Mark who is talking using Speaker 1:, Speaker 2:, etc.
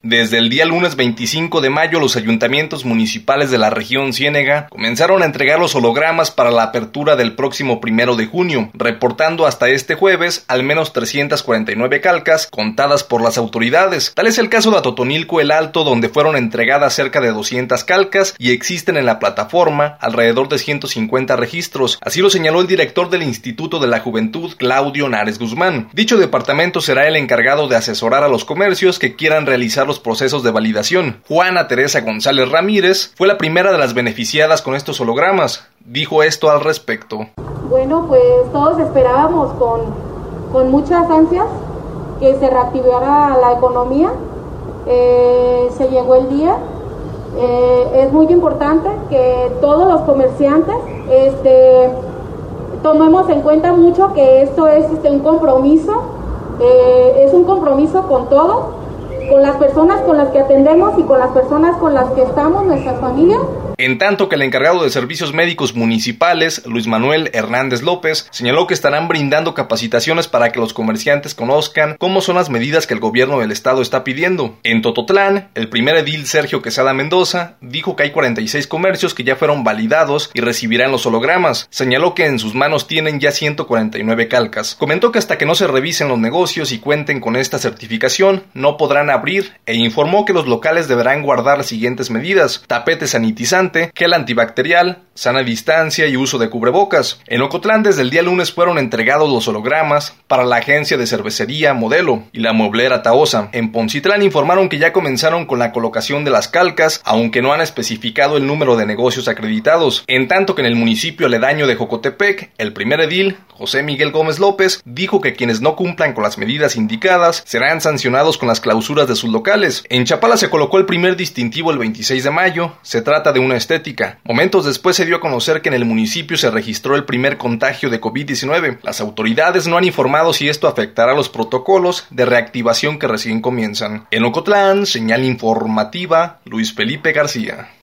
Speaker 1: Desde el día lunes 25 de mayo, los ayuntamientos municipales de la región Ciénega comenzaron a entregar los hologramas para la apertura del próximo 1 de junio, reportando hasta este jueves al menos 349 calcas contadas por las autoridades. Tal es el caso de Atotonilco el Alto, donde fueron entregadas cerca de 200 calcas y existen en la plataforma alrededor de 150 registros. Así lo señaló el director del Instituto de la Juventud, Claudio Nares Guzmán. Dicho departamento será el encargado de asesorar a los comercios que quieran realizar los procesos de validación. Juana Teresa González Ramírez fue la primera de las beneficiadas con estos hologramas. Dijo esto al respecto.
Speaker 2: Bueno, pues todos esperábamos con muchas ansias que se reactivara la economía. Se llegó el día. Es muy importante que todos los comerciantes tomemos en cuenta mucho que esto es un compromiso. Es un compromiso con todos, con las personas con las que atendemos y con las personas con las que estamos, nuestras familias.
Speaker 1: En tanto que el encargado de servicios médicos municipales, Luis Manuel Hernández López, señaló que estarán brindando capacitaciones para que los comerciantes conozcan cómo son las medidas que el gobierno del estado está pidiendo. En Tototlán, el primer edil Sergio Quesada Mendoza dijo que hay 46 comercios que ya fueron validados y recibirán los hologramas. Señaló que en sus manos tienen ya 149 calcas. Comentó que hasta que no se revisen los negocios y cuenten con esta certificación, no podrán abrir, e informó que los locales deberán guardar las siguientes medidas: tapete sanitizante, gel antibacterial, sana distancia y uso de cubrebocas. En Ocotlán, desde el día lunes fueron entregados los hologramas para la agencia de cervecería Modelo y la mueblera Taosa. En Poncitlán informaron que ya comenzaron con la colocación de las calcas, aunque no han especificado el número de negocios acreditados. En tanto que en el municipio aledaño de Jocotepec, el primer edil, José Miguel Gómez López, dijo que quienes no cumplan con las medidas indicadas serán sancionados con las clausuras de sus locales. En Chapala se colocó el primer distintivo el 26 de mayo. Se trata de una estética. Momentos después se dio a conocer que en el municipio se registró el primer contagio de COVID-19. Las autoridades no han informado si esto afectará los protocolos de reactivación que recién comienzan. En Ocotlán, señal informativa, Luis Felipe García.